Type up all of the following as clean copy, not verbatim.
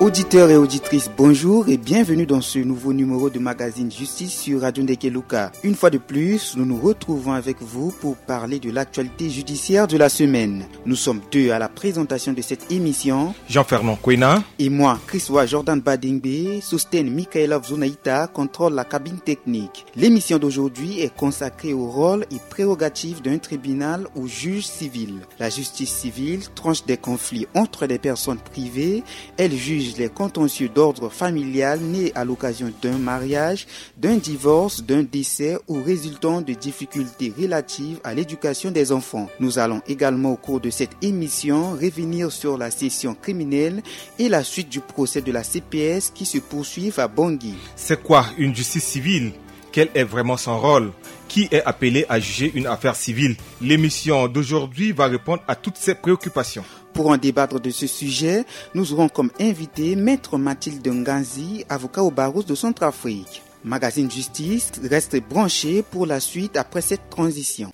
Auditeurs et auditrices, bonjour et bienvenue dans ce nouveau numéro de magazine Justice sur Radio Ndekeluka. Une fois de plus, nous nous retrouvons avec vous pour parler de l'actualité judiciaire de la semaine. Nous sommes deux à la présentation de cette émission. Jean-Fernand Kwena et moi, Christois Jordan Badingbe, Sosten Michaela Vzonaïta, contrôle la cabine technique. L'émission d'aujourd'hui est consacrée au rôle et prérogatives d'un tribunal ou juge civil. La justice civile tranche des conflits entre des personnes privées. Elle juge les contentieux d'ordre familial nés à l'occasion d'un mariage, d'un divorce, d'un décès ou résultant de difficultés relatives à l'éducation des enfants. Nous allons également au cours de cette émission revenir sur la session criminelle et la suite du procès de la CPS qui se poursuivent à Bangui. C'est quoi une justice civile ? Quel est vraiment son rôle ? Qui est appelé à juger une affaire civile ? L'émission d'aujourd'hui va répondre à toutes ces préoccupations. Pour en débattre de ce sujet, nous aurons comme invité Maître Mathilde Nganzi, avocat au barreau de Centrafrique. Magazine Justice reste branché pour la suite après cette transition.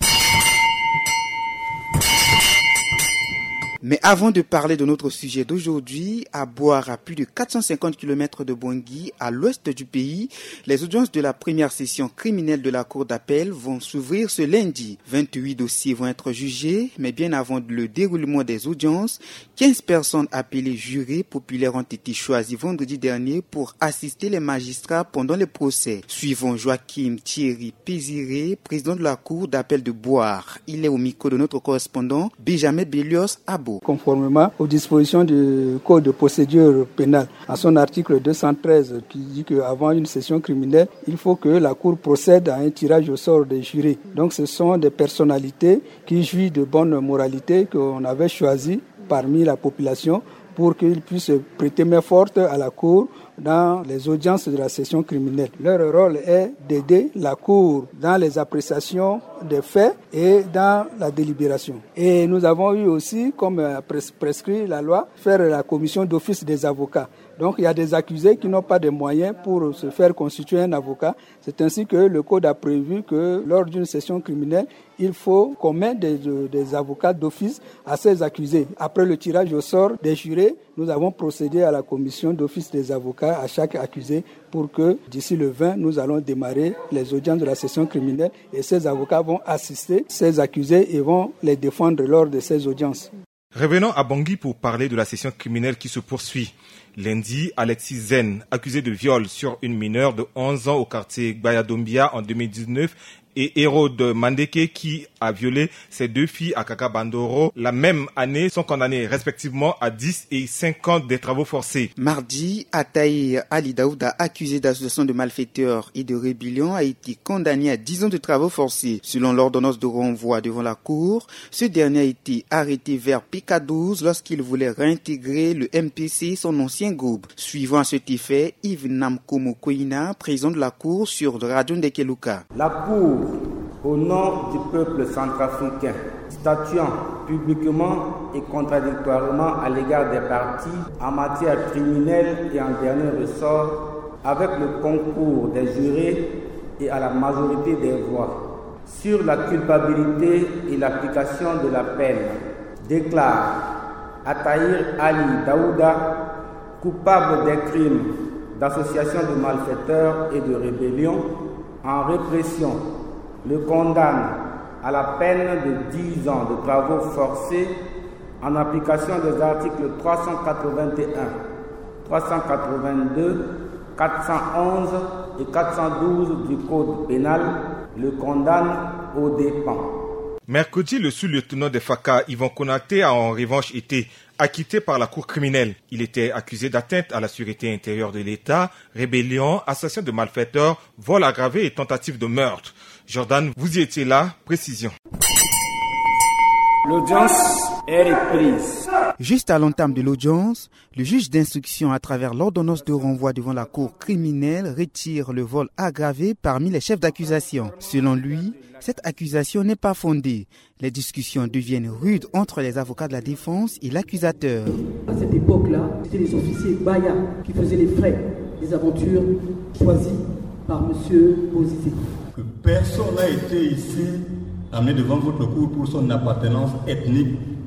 Mais avant de parler de notre sujet d'aujourd'hui, à Boar, à plus de 450 km de Bangui, à l'ouest du pays, les audiences de la première session criminelle de la Cour d'appel vont s'ouvrir ce lundi. 28 dossiers vont être jugés, mais bien avant le déroulement des audiences, 15 personnes appelées jurés populaires ont été choisies vendredi dernier pour assister les magistrats pendant le procès. Suivons Joachim Thierry Péziré, président de la Cour d'appel de Boar. Il est au micro de notre correspondant Benjamin Bellios Abo. Conformément aux dispositions du Code de procédure pénale, à son article 213 qui dit qu'avant une session criminelle, il faut que la Cour procède à un tirage au sort des jurés. Donc ce sont des personnalités qui jouissent de bonne moralité qu'on avait choisies parmi la population pour qu'ils puissent prêter main forte à la Cour dans les audiences de la session criminelle. Leur rôle est d'aider la Cour dans les appréciations des faits et dans la délibération. Et nous avons eu aussi, comme prescrit la loi, faire la commission d'office des avocats. Donc il y a des accusés qui n'ont pas de moyens pour se faire constituer un avocat. C'est ainsi que le Code a prévu que lors d'une session criminelle, il faut qu'on mette des avocats d'office à ces accusés. Après le tirage au sort des jurés, nous avons procédé à la commission d'office des avocats à chaque accusé pour que d'ici le 20, nous allons démarrer les audiences de la session criminelle et ces avocats vont assister ces accusés et vont les défendre lors de ces audiences. Revenons à Bangui pour parler de la session criminelle qui se poursuit. Lundi, Alexis Zen, accusé de viol sur une mineure de 11 ans au quartier Gbayadombia en 2019, et Hérode Mandeke qui a violé ses deux filles à Kakabandoro la même année sont condamnés respectivement à 10 et 5 ans de travaux forcés. Mardi, Ataïr Ali Daouda, accusé d'association de malfaiteurs et de rébellion, a été condamné à 10 ans de travaux forcés. Selon l'ordonnance de renvoi devant la Cour, ce dernier a été arrêté vers PK12 lorsqu'il voulait réintégrer le MPC, son ancien groupe. Suivant à cet effet, Yves Namkomo Koina, président de la Cour sur Radio Ndekeluka. La Cour, au nom du peuple centrafricain, statuant publiquement et contradictoirement à l'égard des parties en matière criminelle et en dernier ressort, avec le concours des jurés et à la majorité des voix, sur la culpabilité et l'application de la peine, déclare Ataïr Ali Daouda coupable des crimes d'association de malfaiteurs et de rébellion en répression, le condamne à la peine de 10 ans de travaux forcés en application des articles 381, 382, 411 et 412 du Code pénal, le condamne aux dépens. Mercredi, le sous-lieutenant de FACA, Yvan Konaté, a en revanche été acquitté par la cour criminelle. Il était accusé d'atteinte à la sûreté intérieure de l'État, rébellion, association de malfaiteurs, vol aggravé et tentative de meurtre. Jordan, vous y étiez là, précision. L'audience est reprise. Juste à l'entame de l'audience, le juge d'instruction, à travers l'ordonnance de renvoi devant la cour criminelle, retire le vol aggravé parmi les chefs d'accusation. Selon lui, cette accusation n'est pas fondée. Les discussions deviennent rudes entre les avocats de la défense et l'accusateur. À cette époque-là, c'était les officiers Baya qui faisaient les frais des aventures choisies par M. Bozizé. Que personne n'a été ici amené devant votre cour pour son appartenance ethnique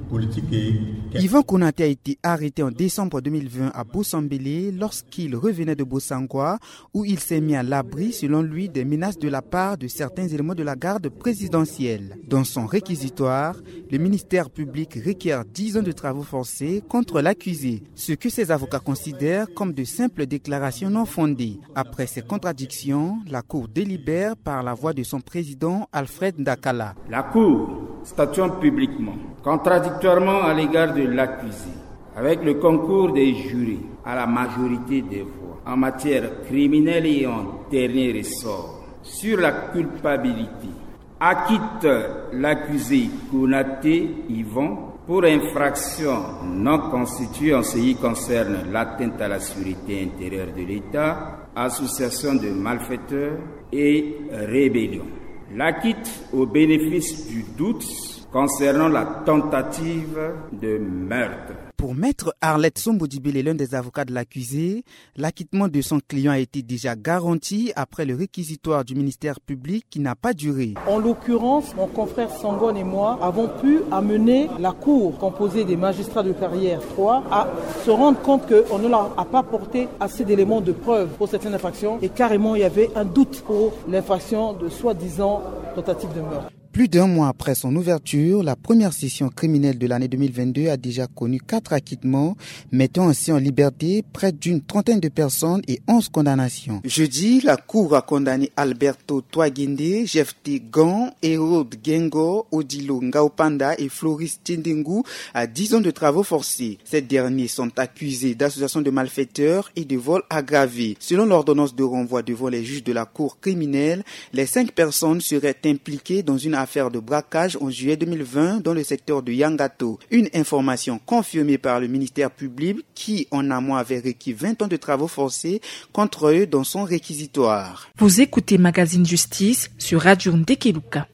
politique. Yvan Konaté a été arrêté en décembre 2020 à Bossambélé lorsqu'il revenait de Bossangwa, où il s'est mis à l'abri, selon lui, des menaces de la part de certains éléments de la garde présidentielle. Dans son réquisitoire, le ministère public requiert 10 ans de travaux forcés contre l'accusé, ce que ses avocats considèrent comme de simples déclarations non fondées. Après ces contradictions, la Cour délibère par la voix de son président Alfred Ndakala. La Cour, statuant publiquement, contradictoirement à l'égard de l'accusé, avec le concours des jurés à la majorité des voix, en matière criminelle et en dernier ressort, sur la culpabilité, acquitte l'accusé Konaté Yvan pour infraction non constituée en ce qui concerne l'atteinte à la sécurité intérieure de l'État, association de malfaiteurs et rébellion. L'acquitte au bénéfice du doute concernant la tentative de meurtre. Pour maître Arlette Sombodibélé, l'un des avocats de l'accusé, l'acquittement de son client a été déjà garanti après le réquisitoire du ministère public qui n'a pas duré. En l'occurrence, mon confrère Sangon et moi avons pu amener la cour composée des magistrats de carrière 3 à se rendre compte qu'on ne leur a pas porté assez d'éléments de preuve pour certaines infractions et carrément il y avait un doute pour l'infraction de soi-disant tentative de meurtre. Plus d'un mois après son ouverture, la première session criminelle de l'année 2022 a déjà connu 4 acquittements, mettant ainsi en liberté près d'une trentaine de personnes et 11 condamnations. Jeudi, la Cour a condamné Alberto Twaginde, Jefté Gan, Hérode Gengo, Odilo Ngaopanda et Floris Tindingu à 10 ans de travaux forcés. Ces derniers sont accusés d'association de malfaiteurs et de vol aggravé. Selon l'ordonnance de renvoi devant les juges de la Cour criminelle, les 5 personnes seraient impliquées dans une affaire de braquage en juillet 2020 dans le secteur de Yangato. Une information confirmée par le ministère public qui en amont avait requis 20 ans de travaux forcés contre eux dans son réquisitoire. Vous écoutez Magazine Justice sur Radio Ndekeluka.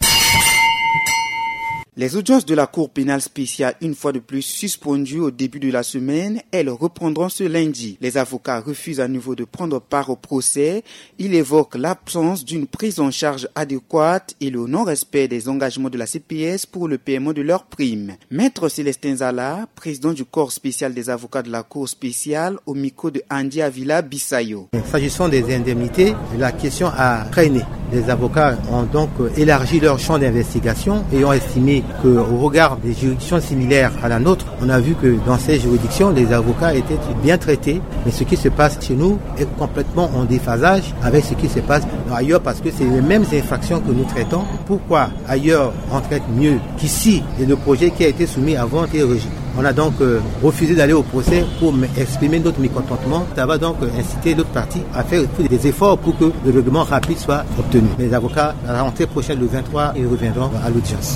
Les audiences de la Cour pénale spéciale, une fois de plus suspendues au début de la semaine, elles reprendront ce lundi. Les avocats refusent à nouveau de prendre part au procès. Ils évoquent l'absence d'une prise en charge adéquate et le non-respect des engagements de la CPS pour le paiement de leurs primes. Maître Célestin Zala, président du corps spécial des avocats de la Cour spéciale, au micro de Andy Avila Bissayo. S'agissant des indemnités, la question a traîné. Les avocats ont donc élargi leur champ d'investigation et ont estimé qu'au regard des juridictions similaires à la nôtre, on a vu que dans ces juridictions, les avocats étaient bien traités. Mais ce qui se passe chez nous est complètement en déphasage avec ce qui se passe ailleurs parce que c'est les mêmes infractions que nous traitons. Pourquoi ailleurs on traite mieux qu'ici et le projet qui a été soumis avant été rejeté? On a donc refusé d'aller au procès pour exprimer notre mécontentement. Ça va donc inciter l'autre partie à faire des efforts pour que le règlement rapide soit obtenu. Les avocats, à la rentrée prochaine, le 23, ils reviendront à l'audience.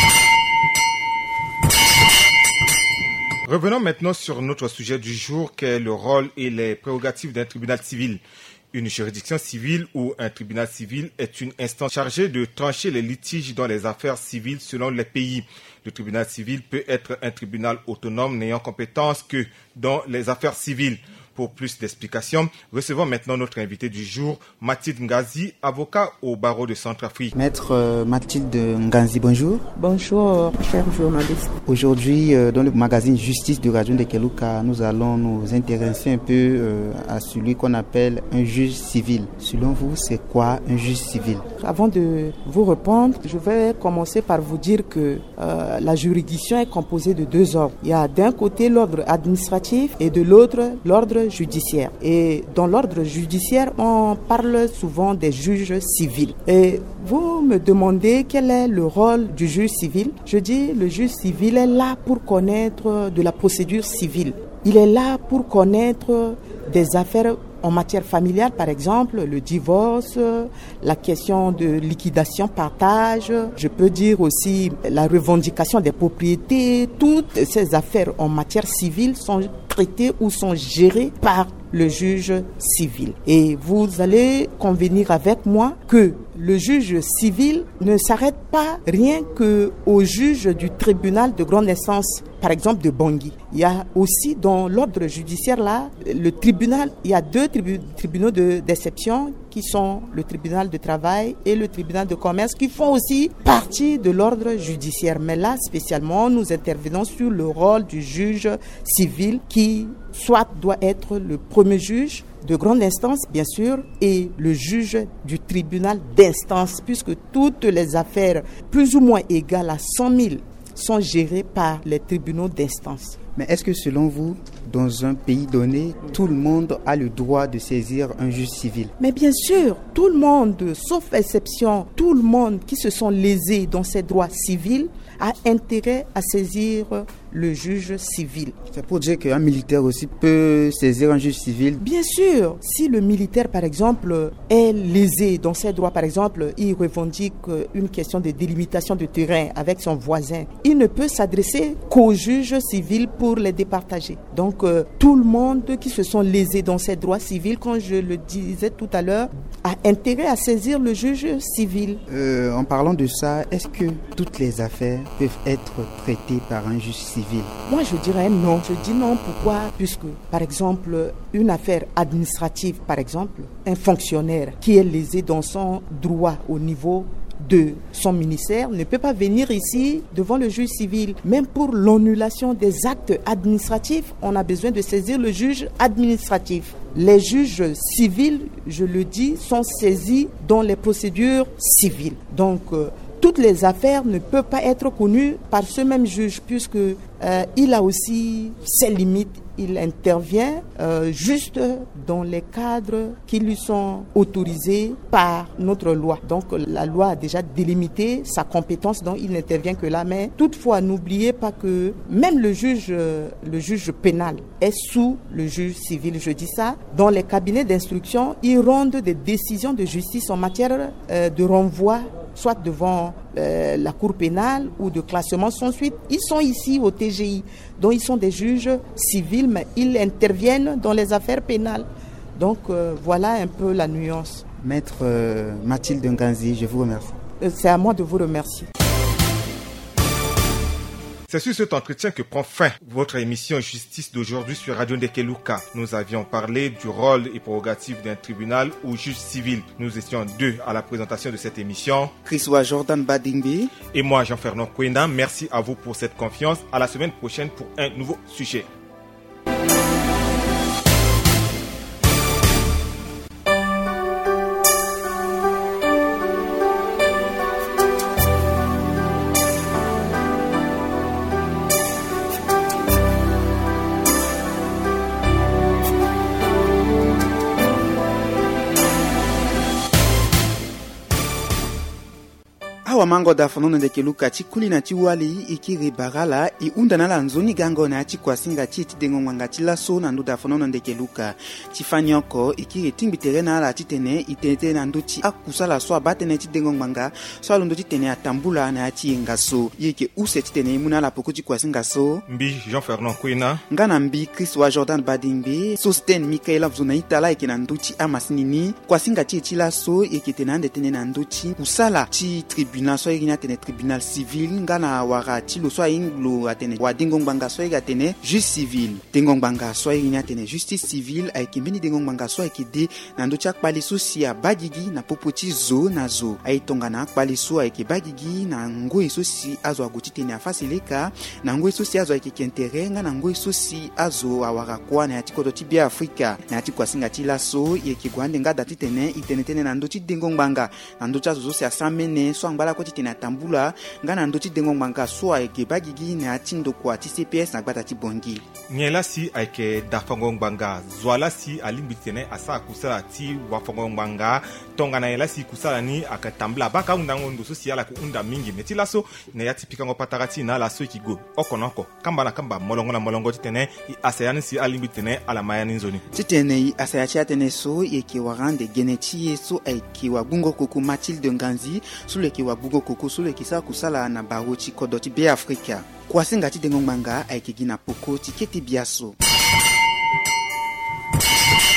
Revenons maintenant sur notre sujet du jour, qui est le rôle et les prérogatives d'un tribunal civil. Une juridiction civile ou un tribunal civil est une instance chargée de trancher les litiges dans les affaires civiles selon les pays. Le tribunal civil peut être un tribunal autonome n'ayant compétence que dans les affaires civiles. Pour plus d'explications, recevons maintenant notre invité du jour, Mathilde Ngazi, avocat au barreau de Centrafrique. Maître Mathilde Ngazi, bonjour. Bonjour, cher journaliste. Aujourd'hui, dans le magazine Justice de Radio Ndekeluka, nous allons nous intéresser un peu à celui qu'on appelle un juge civil. Selon vous, c'est quoi un juge civil? Avant de vous répondre, je vais commencer par vous dire que la juridiction est composée de 2 ordres. Il y a d'un côté l'ordre administratif et de l'autre l'ordre judiciaire. Et dans l'ordre judiciaire, on parle souvent des juges civils. Et vous me demandez quel est le rôle du juge civil. Je dis le juge civil est là pour connaître de la procédure civile. Il est là pour connaître des affaires en matière familiale, par exemple, le divorce, la question de liquidation, partage, je peux dire aussi la revendication des propriétés. Toutes ces affaires en matière civile sont traitées ou sont gérées par le juge civil. Et vous allez convenir avec moi que le juge civil ne s'arrête pas rien qu'au juge du tribunal de grande instance, par exemple de Bangui. Il y a aussi dans l'ordre judiciaire là, le tribunal, il y a deux tribunaux d'exception qui sont le tribunal de travail et le tribunal de commerce qui font aussi partie de l'ordre judiciaire. Mais là, spécialement, nous intervenons sur le rôle du juge civil qui soit doit être le premier juge de grande instance, bien sûr, et le juge du tribunal d'instance, puisque toutes les affaires plus ou moins égales à 100 000 sont gérées par les tribunaux d'instance. Mais est-ce que selon vous, dans un pays donné, tout le monde a le droit de saisir un juge civil? Mais bien sûr, tout le monde, sauf exception, tout le monde qui se sont lésés dans ses droits civils a intérêt à saisir le juge civil. C'est pour dire qu'un militaire aussi peut saisir un juge civil? Bien sûr, si le militaire par exemple est lésé dans ses droits, par exemple il revendique une question de délimitation de terrain avec son voisin, il ne peut s'adresser qu'au juge civil pour les départager. Donc tout le monde qui se sont lésés dans ses droits civils, comme je le disais tout à l'heure, a intérêt à saisir le juge civil. En parlant de ça, est-ce que toutes les affaires peuvent être traitées par un juge civil? Moi, je dirais non. Je dis non, pourquoi? Puisque, par exemple, une affaire administrative, par exemple, un fonctionnaire qui est lésé dans son droit au niveau de son ministère ne peut pas venir ici devant le juge civil. Même pour l'annulation des actes administratifs, on a besoin de saisir le juge administratif. Les juges civils, je le dis, sont saisis dans les procédures civiles. Donc, toutes les affaires ne peuvent pas être connues par ce même juge puisque il a aussi ses limites. Il intervient juste dans les cadres qui lui sont autorisés par notre loi. Donc la loi a déjà délimité sa compétence, donc il n'intervient que là. Mais toutefois, n'oubliez pas que même le juge pénal est sous le juge civil. Je dis ça. Dans les cabinets d'instruction, ils rendent des décisions de justice en matière de renvoi, soit devant la cour pénale ou de classement sans suite. Ils sont ici au TGI, donc ils sont des juges civils, mais ils interviennent dans les affaires pénales. Donc voilà un peu la nuance. Maître Mathilde Nganzi, je vous remercie. C'est à moi de vous remercier. C'est sur cet entretien que prend fin votre émission Justice d'aujourd'hui sur Radio Ndekeluka. Nous avions parlé du rôle et prérogatives d'un tribunal ou juge civil. Nous étions deux à la présentation de cette émission. Chriswa Jordan Badingbe. Et moi, Jean-Fernand Kwenda. Merci à vous pour cette confiance. À la semaine prochaine pour un nouveau sujet. Awa mango da fanono ndeke luka chikuli na chiwali ikiri bagala I undana la nzoni gango na chikwasinga chiti dengo mwanga chilaso na ndu da fanono ndeke luka chifanyoko ikiri timbitere na la chitene itete na nduchi akusala so abatene chidengo mwanga so alondo chitene atambula na chingaso yeke use chitene imuna la poko chikwasinga so mbi Jean-Fernand Kwena ngana mbi Chriswa Jordan Badingbe Sosten Mikaela Vzunaita la yeke na nduchi amasinini kwasinga chilaso yeke tenande tene na nduchi kusala chi tribunal so irina tene tribunal civil ngana wara chilo so inglo atene wa dingongbanga so atene justice civil dingongbanga so irina tene justice civil aikimbeni dingongbanga so aikide na ndocha kpaliso si abagigi na popoti zo na zo aitonga na kpaliso aiki bagigi na ngoi so si azo agoti tene afasileka na ngoi so si azo aikenterenga na ngoi so si azo awara kwa na atikoto tibia Afrika na atikwa singa tilaso yekigwande ngada titene itenetene na ndochi dingongbanga na ndocha zo si asamene so ngala ko titena tambula ngana ndoti dengongbanga so aike bagigi na atindo kwa TCPS na gbata tibongi nyela si aike dafangongbanga zwala si alimbitene asa kusala ti wafangongbanga tonga na yela si kusala ni akatambula baka undango ndo so si ala ku unda mingi metila so na yatipika ngopatarati na la so kigo okonoko kamba na kamba molongo titene asayani si alimbitene ala mayani nzoni titene asayachi atene so yeke warande geneti so aike wa bungo koku Mathilde Nganzi sule ke wa bungo koku sule kisa kusala na barochi kodoti be Afrika kwa singa ti dengongbanga aike gina poko tiketi biaso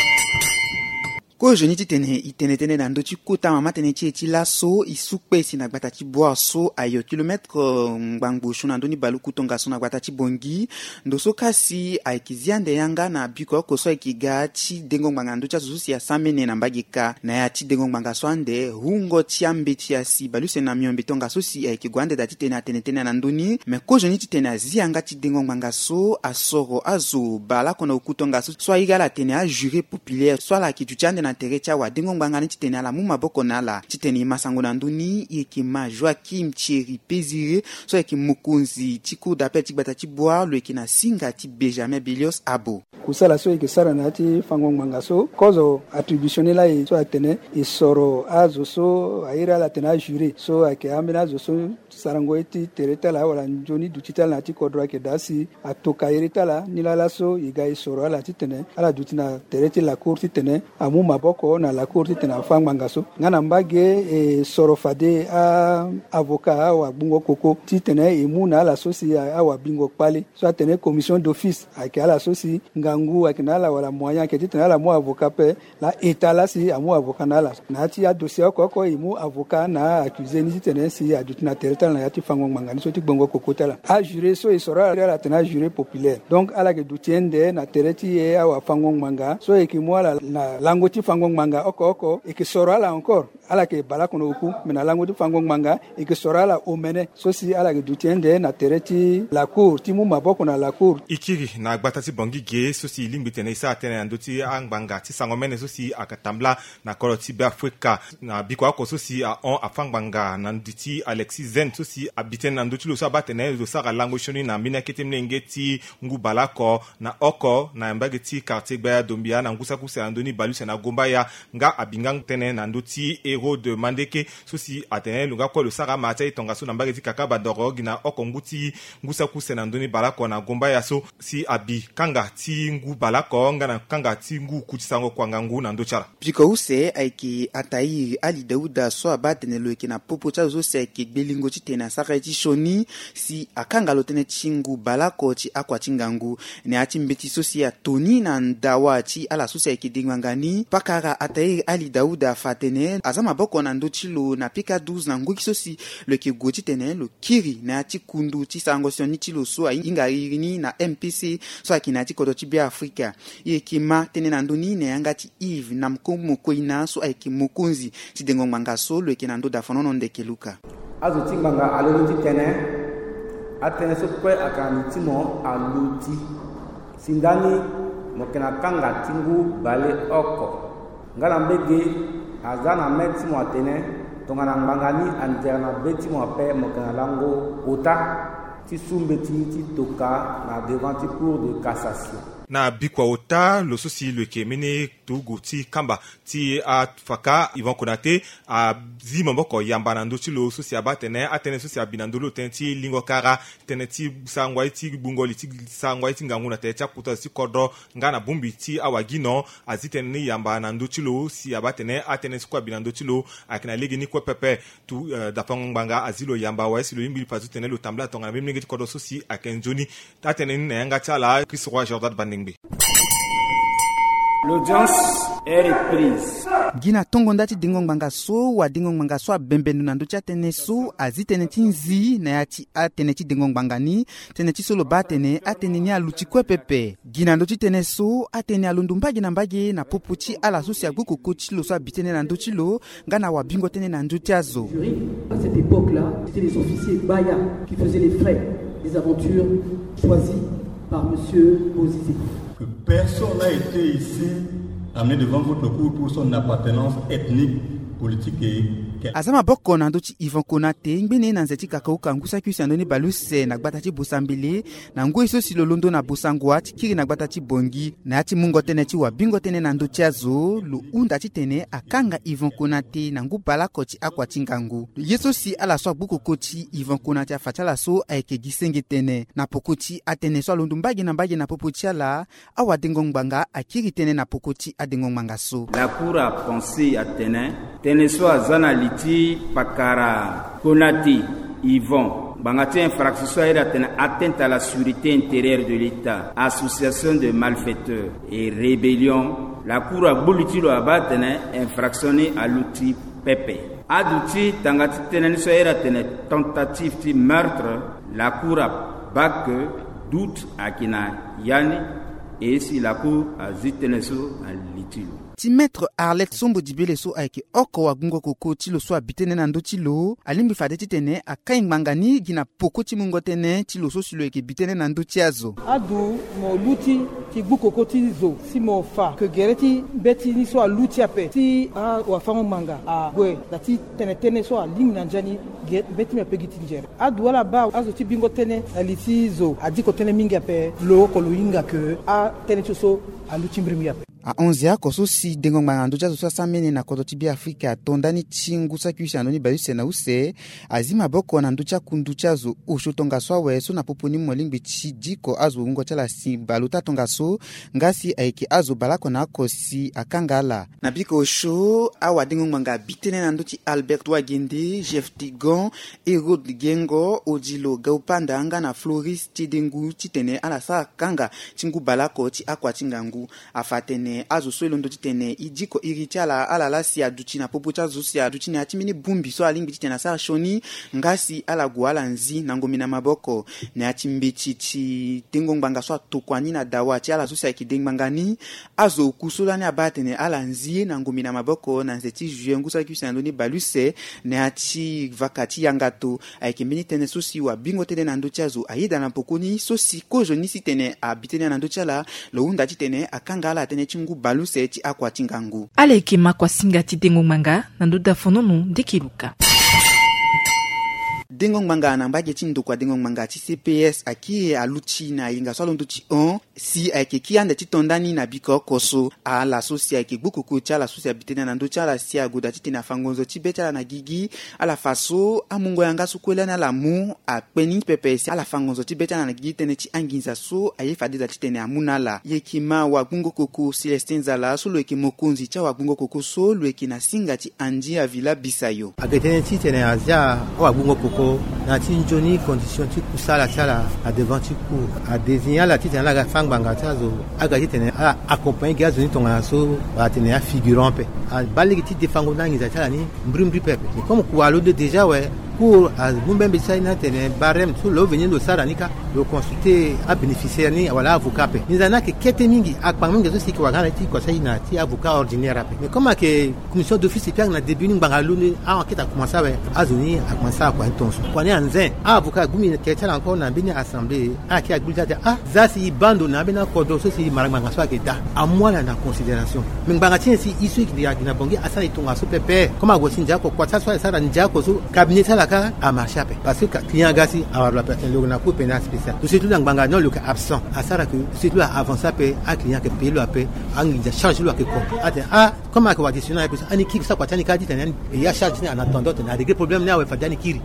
ko joni tene na ndo chikuta mama tene chi laso isukpe sina gbata chi boaso ayo kilometre ngbangu shuna ndoni balu kutonga sona gbata chi bongi ndo so kasi aikiziande yanga na biko ko so ikiga chi dengo nganga ndo cha zusi ya samene na mbagika na ya chi dengo nganga swande hungo chiambe chia si balu sena myombe tonga so si aikigwande dati tene na ndoni me ko joni tene azianga chi dengo nganga so asoro azu bala kona ukutonga so igala tene a juré populaire so la ki tuchande na terecha wa dengo nganga ni tene ala muma boko na la tene masango na nduni ikima Joachim Thierry Pésiré so eki mukunzi tiku d'appel tikbata ti boire le kina singa ti Benjamin Bilios Abo kusala so eki sara na ti fango nganga so kozo attributionné la so atene isoro azo so aira la tena juré so ake amena zo so sarango eti tereta la wala njoni dutita na ti kodra ke dasi atoka irita la nilala so iga isoro ala ti tene ala dutina tereti la cour ti tene amu maboko na la cour ti tene fango nganga so ngana mbage soro fade a avocat wa bungo koko ti tene imuna la sosi awa bingo pale so atene commission d'office ake ala sosi ngangu akina la wala moyen ke ti tene la mo avocat pe la état la si amu avocat na ti a dossier ko imu avocat na accusé ni ti tene si adutina tereta na yati fango mangani so ti bongo koko tala a juré so isora la tena juré populaire donc ala ke dutiende na tereti e awa fango manga so ekimu ala na lango ti fango manga oko e ke soro ala encore ala ke bala kono ku mena lango ti fango manga e ke soro ala omene so si ala ke dutiende na tereti la cour ti mu maboko na la cour ikiri na gbata ti bongi ge so si limbi tene isa tene andoti angbanga ti sangomene so si akatambla na kolo ti be Afrika na biko ako so si a on afangbanga na nditi Alexis Zen so si abiten na ndoti lo so abatene zo sara lango shoni na mina ketemne ngeti ngu balako na oko na mbage ti quartier Gbaya Dombia na ngusa kusa andoni baluse na gombaya nga abingang tene na ndoti héros de Mandeke so si atene lunga ko lo sara mata itonga so na mbage ti kakaba dorogi na oko nguti ngusa kusa na ndoni balako na gombaya so si abi kanga ti ngu balako nga na kanga ti ngu kutisango kwa ngangu na ndochara biko use aiki atai Ali Dauda so abatene lo kina popo cha zo se ki belingo ti tena saka ti shoni si akanga lo tene chingu balako ti akwa chingangu ne ati mbeti so si atoni na ndawa ti ala so se ki dingwangani pakara atai Ali Dauda fatene azama boko na ndochilo na pika 12 na nguki so si lo ki goti tene lo kiri na ati kundu ti sango sioni ti lo so inga irini na MPC so akina ti kodo ti be Afrika yekima tene na ndoni ne anga ti Yves na mkomo koina so aiki mukunzi ti dengo manga so lo kina ndo da fonono ndeke luka azo ti manga alolo ti tene atene so kwe akani ti mo aluti sindani mo kena kanga tingu bale oko ngana mbege azana meti mo atene tongana mbangani anjana beti mo ape mo kena lango ota ti sumbeti ti toka na devant ti cour de cassation na bikwa ota lo sosi lo kemene tugu ti kamba ti afaka Ivan Konate a zima boko yamba na ndochi lo sosi abatene atene sosi abinando lo tenti lingo kara tene ti sangwa ti bungoli ti sangwa ti ngangu na te cha kuta si kodro ngana bumbi ti awagino azitene ni yamba na ndochi lo si abatene atene sikwa binando ti lo akina legi ni ko pepe tu da panganga azilo yamba wa si lo yimbi pazu tene lo tambla tonga bimne ti kodro sosi akenjoni atene ni nga chala Chris Roy Jordan Banding. L'audience est reprise. Gina tongo ndati dingo nganga so wa dingo nganga so bembendu na ndocha tene so azitene tinzi na yati atene ti dingo ngangani tene ti solo batene atene nya luti kwepepe gina ndochi tene so atene alundu mbagi na popuchi ala so sia goko kochi lo so abitene na ndochi lo ngana wa bingo tene na ndochi azo. À cette époque-là, c'était les officiers Baya qui faisaient les frais des aventures choisies par monsieur Bozizé. Que personne n'a été ici amené devant votre cour pour son appartenance ethnique, politique et azama boko na ndochi Ivan Konate ngbene na nzeti kakauka ngusa kyusi andoni baluse na gbata ti bosambele na ngo iso si lolondo na bosangwa ti kiri na gbata ti bongi na ati mungo tene ti wa bingo tene na ndochi azo lu unda ti tene akanga Ivan Konate na ngu balako ti akwa ti ngangu yeso si ala so buko koti Ivan Konate afachala so aike gisenge tene na pokoti atene so londo mbagi na popoti ala awa dengo ngbanga akiri tene na pokoti adengo ngbanga so la cour a pensé à tene so azana liti pakara Konati Yvon Bangati infraction atteinte à la sécurité intérieure de l'État, association de malfaiteurs et rébellion. la cour a bulutilo abatene infractionné à l'outil PP. Aduti tangati teneni so era tene tentative de meurtre, la cour a bac doute à kina yani et si la cour a ziteneso à litilo. Ti maître Arlette Sombo Dibele so aike oko wa gungo koko tilo so abitene na ndo tilo alimbi fade titene akai mangani gina poko ti mungo tene tilo so silo eke bitene na ndo tiazo adu mo luti ti gukoko ti zo si mo fa ke gereti beti ni so luti ape ti wa fango manga a gwe da ti tene so ling na njani beti me pegiti njere adu wala ba azo ti bingo tene aliti zo adiko tene mingi ape lo ko lo inga ke a tene so aluti mbrimi ape a 11 koso si dengo mangando jazo so samene na kodo tibi Afrika tondani chingu sa kuisha ndoni bayuse na use azima boko na nducha kunducha zo ushotonga so weso na poponi molingbi chidiko azo ngo chala si baluta tonga so ngasi aiki azo balako na kosi akangala na biko sho awa dengo manga bitene na nduchi Albert Wagende Jeff Tigon Erod Gengo Odilo Gaupanda anga na Floris Tidengu titene ala sa kanga chingu balako ti akwa chingangu afatene azo so elondo titene idiko iriti ala la si aduchi na popo chazo si aduchi na atimini bumbi so alimbi titena sa shoni ngasi ala guala nzi na ngomi na maboko na atimbichi chi tengo mbanga so tokwani na dawa ti ala so si akidengmangani azo kusolani abatene ala nzi na ngomi na maboko na nzeti juin ngusa kisando ni baluse na ati vakati yangato aikembini tene so si wa bingo tene na ndo chazo aida na pokoni so si kojo ni sitene abitene na ndo chala lo unda titene akangala tene chingu baluse ti akwa chingangu aleke makwa singati dengo manga na ndo dafononu dekiluka dengo manga na mbage chindo kwa dengo manga ti CPS aki aluchi na inga so londo ti on si ake kianda ti tondani na biko koso a la socia ke bukuku cha la socia bitena na ndo cha la sia goda ti na fangonzo ti betala na gigi ala faso amungo yanga sukwela na la mu a peni PPS ala fangonzo ti betala na gigi tene ti anginza so aye fadida ti tene amunala yekima wa gungo koko Celestin Zala so lo mokunzi cha wa gungo koko so lo na singa ti andi avila bisayo aketene ti tene azia wa gungo koko na ti njoni condition ti kusala chala a devant ti cour a désigner la ti tene la fang banga tazo aga ti tene a accompagner gazo ni tonga so ba tene a figurant pe a baligi ti defango na ngiza chala ni mbrimbi pepe comme kualo de déjà ouais pour à Mumbembe China tene barem tout le venir de Saranika le consulter à bénéficiaire ni voilà avocat pe ni zana ke kete mingi akpa mingi so siki wagana ti ko sai na ti avocat ordinaire pe mais comment que commission d'office piang na début ni bangalo ni a enquête a commencé à zoni a commencé à quoi tonso ko ni anzen avocat gumi ke tala encore na bini assemblée a ki agulta za si bando na bina ko do so si maranga so ke da a moi na considération mais banga ti si isu ki ya na bongi asa itonga so pepe comme a gosi njako kwa sa sara njako so cabinet à marcher parce que client gasi avoir la personne le na coupe na spécial tout surtout dans banga non le cas absent à ça que surtout avancer pe à client que payer le payer en charge le que compte comment que va gestionner et puis ani ki ça quoi tani ka dit et ya charge en attendant na des problèmes na wa fadani kiri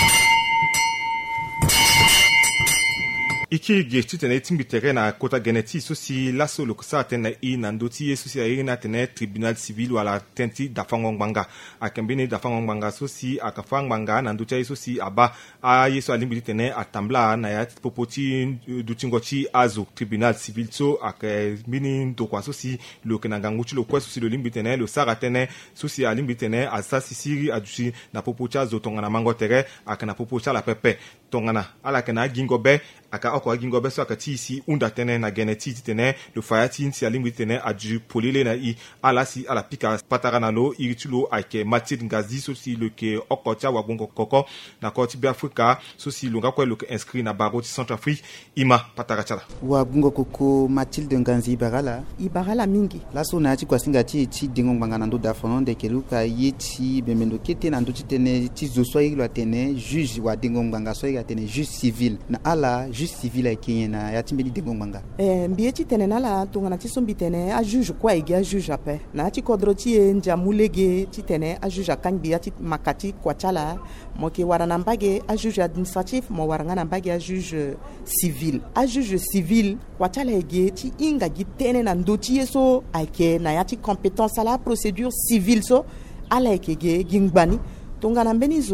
iki gesti tene timbi tere na kota geneti so si laso lo kusa tene I nandoti so si na tene tribunal civil wala tenti dafangong banga akembini dafangong banga so si akafang banga nandoti so si aba a yeso alimbi tene atambla na ya popoti dutingoti azo tribunal civil so akembini ndokwa so si lo kenanganguchi lo kwa so si lo limbi tene lo sara tene so si alimbi tene asasi siri adusi na popoti azo tongana mango tere akana popoti la pepe tongana ala kana gingobe aka oko gingobe so akati isi unda tene na geneti tene le fayati si alimbi tene adu polile na I ala si ala pika patara na lo iritulo ake matid ngazi so si le ke okotia wa bongo koko na koti bi Afrika so si longa ko le inscrit na baro ti Centrafrique ima patara chala wa bongo koko Mathilde Nganzi Ibarala mingi la so na ti kwa singa ti dingo nganga ndo dafono de keluka yeti bemendo kete na ndo ti tene ti zo so ilo tene juge wa dingo nganga so ilo tene juge civil na ala juge civil ay kenya ya timbeli dingo nganga mbieti tene na la tongana ti sombi tene a juge kwa igi a juge ape na ti kodro ti njamulege ti tene a juge akangbi ya ti makati kwa chala mo ke warana mbage a juge administratif mo waranga na mbage a juge civil kwa chala ege ti inga gi tene na ndoti yeso ake na ya ti compétence ala procédure civile so ala eke ge gingbani tongana mbenizo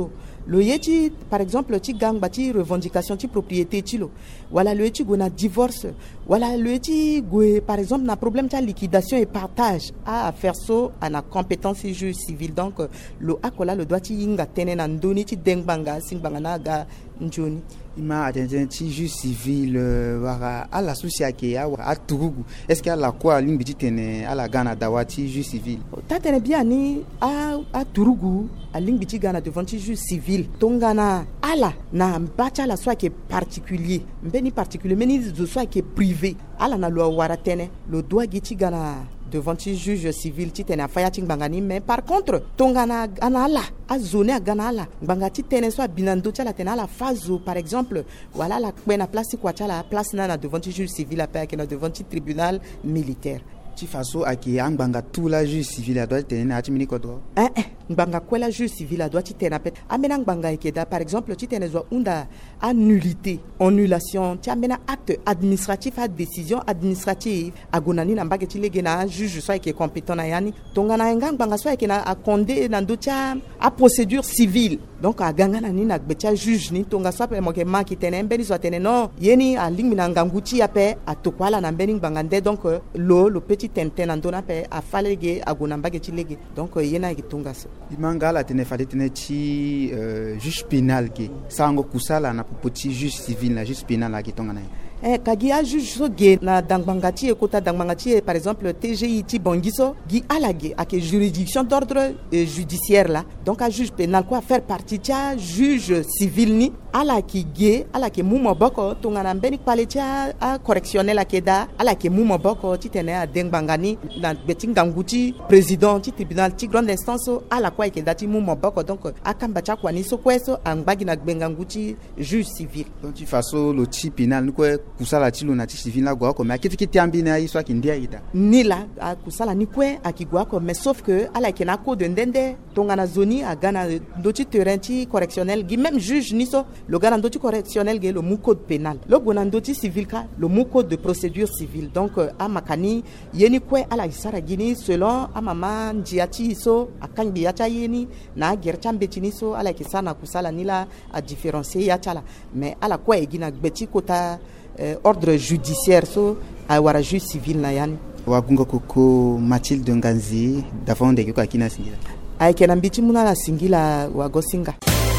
le yeti par exemple ti gang bati revendication ti propriété ti lo wala le yeti go na divorce wala le yeti go par exemple na problème ta liquidation et partage à faire ça à na compétence juge civil donc le akola le doit ti inga tene na ndoni ti dengbanga singbanga na ga njoni ima attention ti juge civil wara ala susi ake ya a turugu est-ce que ala quoi limbi ti tene ala gana dawa ti juge civil ta tene bien ni a turugu a limbi ti gana devant ti juge civil tongana ala na bacha la soit que particulier mbeni particulier meni de soit que privé ala na lo wara tene le doit gi gana devant le juge civil ti tene afaya ti ngbangani mais par contre tongana anala a zone a ganala ngbanga ti tene so binando ti ala tene ala fazo par exemple voilà la kwena place kwa ti ala place na devant le juge civil a pa na devant le tribunal militaire ti faso ake angbanga tout la juge civil a doit tene na ti mini kodro ngbanga kwela juge civil a doit ti tene apet amena ngbanga ekeda par exemple ti tene zo unda a nullité annulation ti amena acte administratif a décision administrative agonani na mbage ti lege na juge so eke compétent na yani tongana ngbanga so eke na a condé na ndo ti a procédure civile donc a ganga na ni na gbe ti juge ni tonga so ape mo ke ma ki tene mbeni so tene non yeni a lingmi na ngangu ti ape a tokwala na mbeni ngbanga nde donc le petit tenten na ndona pe a falege agona mbage ti lege donc yena eke tonga so imanga ala tene fale tene ti juge pénal ke sango kusala na popo ti juge civil na juge pénal la ke tonga na kagi a juge so ge na dangbanga ti ekota dangbanga ti par exemple TGI ti bongiso gi ala ge ake juridiction d'ordre judiciaire là donc a juge pénal quoi faire partie ti juge civil ni ala ki ge ala ke mumo boko tongana mbeni pale ti a correctionnel ake da ala ke mumo boko ti tene a dengbanga ni na beti ngangu ti président ti tribunal ti grande instance ala kwa eke da ti mumo boko donc akamba ti akwani so kweso angbagi na gbengangu ti juge civil donc ti faso lo ti pénal ni kue kusala ti lo na ti civil na gwa ko mais akiti ti ambi na iso aki ndia ita ni la kusala ni kue aki gwa ko mais sauf que ala ke na code ndende tongana zoni a gana do ti terrain ti correctionnel gi même juge ni so le gana do ti correctionnel ge le mu code pénal le gona do ti civil ka le mu code de procédure civile donc a makani yeni kue ala isara gini selon a mama njiati so akangi ya cha yeni na gercha mbetini so ala ke sana kusala ni la a différencier ya cha la mais ala kue gina gbeti kota ordre judiciaire so a wara juge civil na yani wagunga koko Mathilde Nganzi davonde ke kwa kina singila ay kenan biti muna la singila wagosinga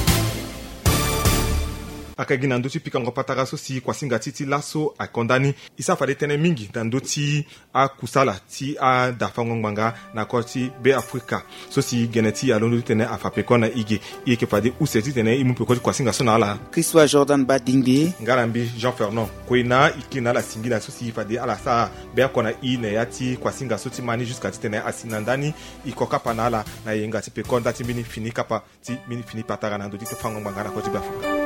akagi na ndoti pikango patara so si kwa singa titi laso a kondani isa fale tene mingi na ndoti a kusala ti a dafango ngbanga na koti be Afrika so si geneti a londo tene a fapeko na ige ke fade useti tene imu peko kwa singa so na ala Christophe Jordan Badingbe ngarambi Jean Fernand koina ikina la singila so si fade ala sa be akona ine yati kwa singa so ti mani jusqu'à tene asinandani ikoka panala na yenga ti peko ndati mini fini kapa ti mini fini patara na ndoti te fango ngbanga na koti be Afrika